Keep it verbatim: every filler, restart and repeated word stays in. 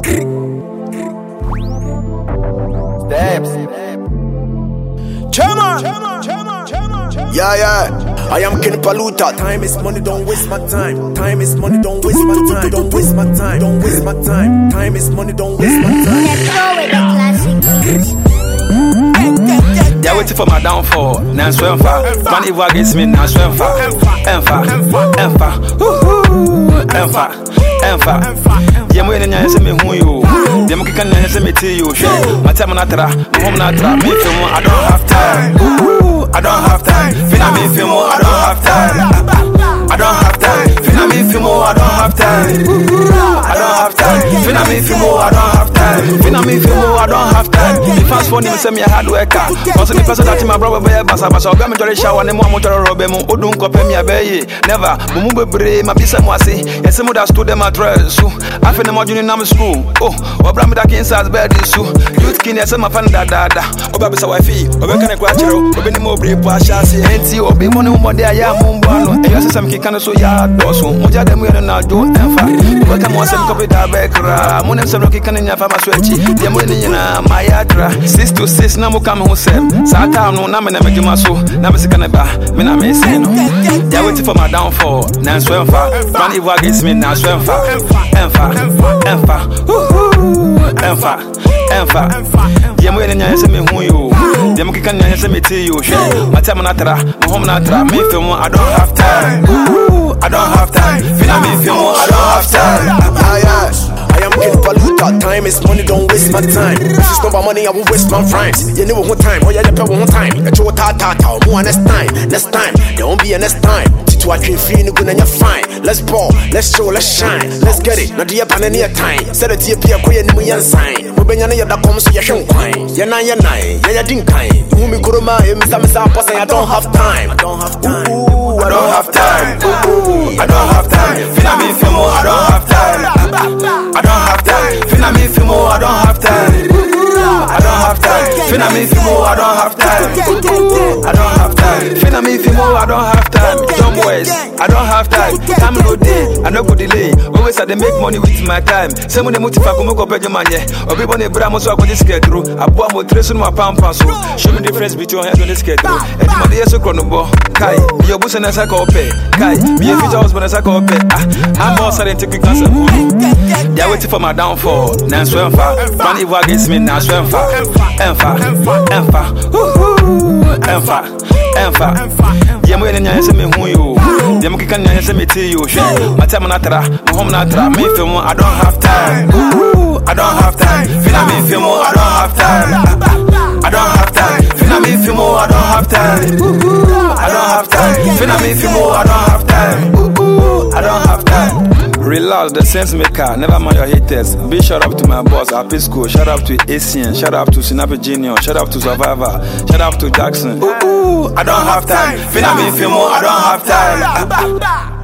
Steps. Chairman. Yeah, yeah. I am Ken Paluta. Time is money, don't waste my time. Time is money, don't waste my time. Don't waste my time. Don't waste my time. Time is money, don't waste my time. Let's go with the classic. They're waiting for my downfall. Now swim far. Man, if I get me, now swim far. Enfa, enfa, enfa, enfa. Yeah, when you say me who you, them can say me to you. My time on Atra, my home Natra. Me feel more, I don't have time. I don't have time. Feel me feel more, I don't have time. I don't have time. Feel me feel more, I don't have time. I don't have time. Feel me feel more, I don't have time. Feel me feel more, I don't have time. The fast phone, say me a hard worker. Also the person that my brother be basa basa. Oga me jolly shower, ne mo amotoro robe mo. Odun kope mi abeye. Never. Mumu bebre, ma bisa mo ase. Yese mo da stood them address. So I feel mo juni na me school. Oh, obra me da kinsas bed so. Youth kin yese ma fan da da da. Oba bisa wifi. Oba kan kwa chero. Oba ni mo bre po ashase. Enti obi mo ne mo de aya mo mbano. E yese sam ki kan so ya doso. Mo ja dem yeno na do enfa. Oba kan mo sam kope da bekra. Mo ne sam ki kan nya fa ma so echi. Dem mo ni nyina my yatra. Six to six na mo come home sem. Sata no na me na me juma so. Na me sika na ba. Me na me say no. They waiting for my downfall. Now swim far. Man if I get me now swim far. Enfa, enfa, enfa, enfa. Yeah, when you say me who you, them can say me to you. My time on Atra, my home Natra. Me feel more, I don't have time. I don't have time. Feel me feel more, I don't have time. Ah, yeah. I am Ken Paluta. Time is money, don't waste my time. If it's not my money, I won't waste my rhymes. You never one time, oh yeah, you pay one time. You show ta ta ta, more next time, next time. There won't be a next time. To I can feel you good and you're fine. Let's ball, let's show, let's shine. Let's get it. Now do you have any time? Set it to your peer, quay and we sign. We been your that comes so you shouldn't quine. You're not your nine, yeah, you didn't kind. Umi Kuruma, Mister Mister Posse, I don't have time. I don't have time. Ooh, I don't have time. Ooh, I don't have time. Feel me, feel more, I don't have time. I don't have time. Feel me, feel more, I don't have time. I don't have time. Feel me, feel more, I don't have time. I don't have time. Feel me, feel more, I don't have time. Don't waste, I don't have time. Time no day, I no go delay. Always I dey make money with my time. Say mo dey motiva ko mo ko pejo manye. Obi bo ne bra mo so akodi skate through. Abo mo tresu no pampa so. Show me the difference between head and skate through. E di mo dey so krono bo. Kai, mi obuso na saka ope. Kai, mi e future husband na saka ope. Ah, I'm more scientific cancer. They are waiting for my downfall. Now swim far. Man if I get me now swim far. Enfa, enfa, enfa, enfa. Yeah, when you say me who you, them can say me to you. My time on Atra, my home Natra. Me feel more, I don't have time. I don't have time. Feel me feel more, I don't have time. I don't have time. Feel me feel more, I don't have time. I don't have time. Feel me feel more, I don't have time. I don't have time. Relax, the sense maker, never mind your haters. Big shout out to my boss, Happy School. Shout out to Asian, shout out to Sinapi Junior, shout out to Survivor, shout out to Jackson. Ooh, I don't have time. Feel me feel more, I don't have time.